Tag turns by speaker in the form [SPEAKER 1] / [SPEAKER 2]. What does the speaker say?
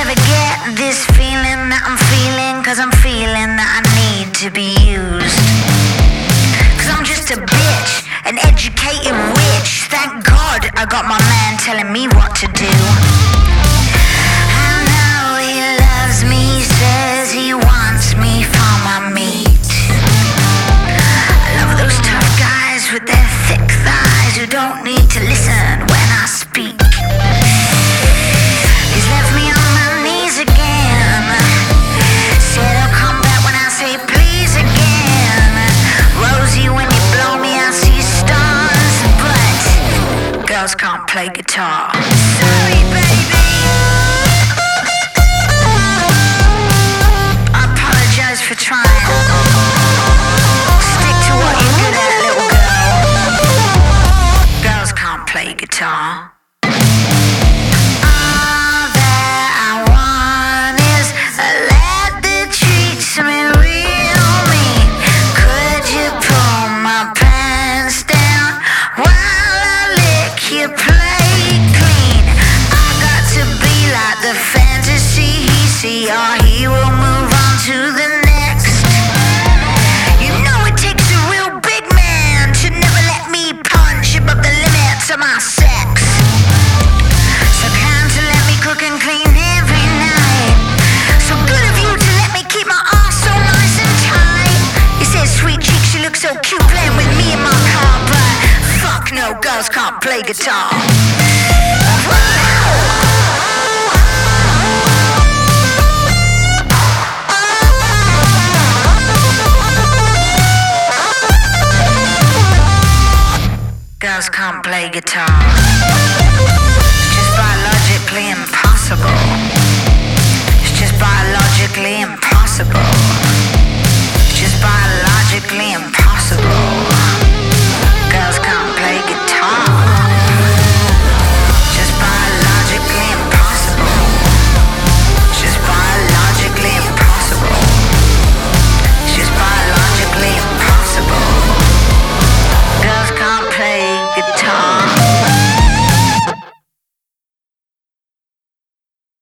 [SPEAKER 1] ever get this feeling that I'm feeling? Cause I'm feeling that I need to be used. Cause I'm just a bitch, an educated witch. Thank God I got my man telling me what to do. I know he loves me, says he wants me for my meat. I love those tough guys with their thick thighs who don't need to listen when I speak. He's left me on my knees again. Said I'll come back when I say please again. Rosie, when you blow me I see stars, but girls can't play guitar. Sorry, baby. I apologize for trying. Stick to what you're good at, little girl. Girls can't play guitar. All that I want is a lad that treats me real mean. Could you pull my pants down while I lick your plate clean? I got to be like the fantasy he see, or he will move on to the next. You know it takes a real big man to never let me punch above the limits of my sex. So kind to let me cook and clean every night. So good of you to let me keep my arse so nice and tight. He says, sweet cheeks, you look so cute playing with me in my car, but fuck no, girls can't play guitar. Girls can't play guitar.